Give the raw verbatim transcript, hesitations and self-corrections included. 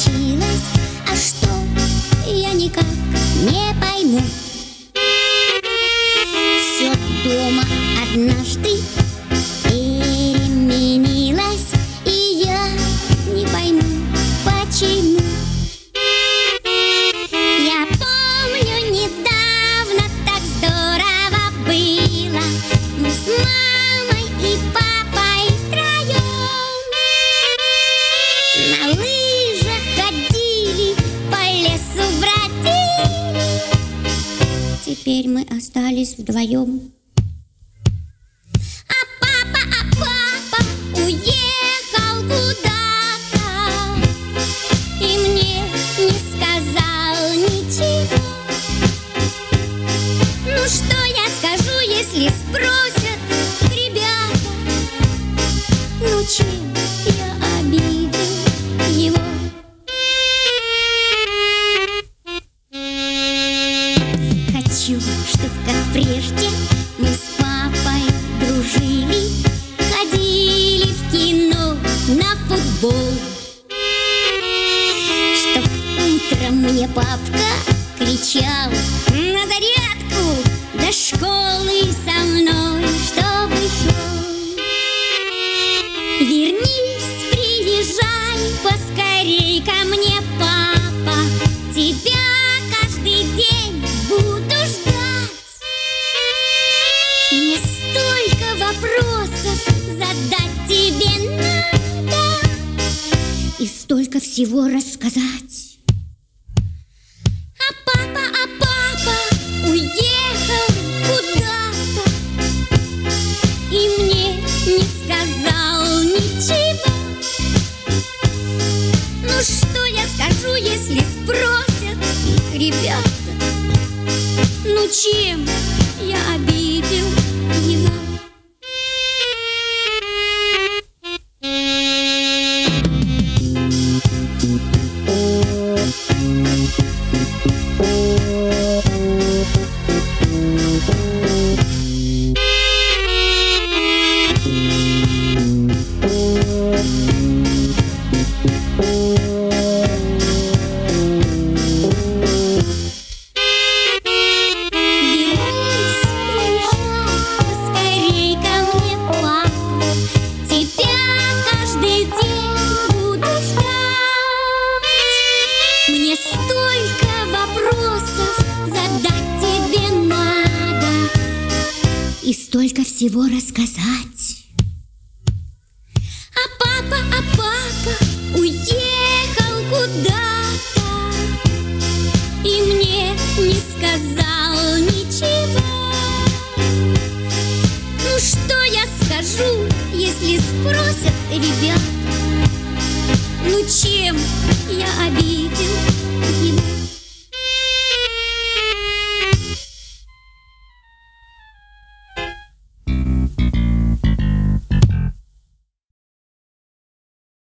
случилось, а что, я никак не пойму. Все дома однажды переменилось, и я не пойму, почему. Я помню, недавно так здорово было. Мы с мамой и папой втроем на лыжах ходили, по лесу бродили. Теперь мы остались вдвоем. А папа, а папа уехал куда-то и мне не сказал ничего. Ну что я скажу, если спросят ребята? Ну чем я обидел его? Хочу, чтоб как прежде мы с папой дружили, ходили в кино, на футбол. Чтоб утром мне папка кричал на зарядку до школы со мной, чтобы шел. Вернись, приезжай поскорей ко мне, папа, тебя каждый день буду ждать. Мне столько вопросов задать тебе надо и столько всего рассказать. А папа, а папа уехал куда-то и мне не сказал ничего. Ну что я скажу, если спросят ребята? Ну чем я обидел его? И столько всего рассказать.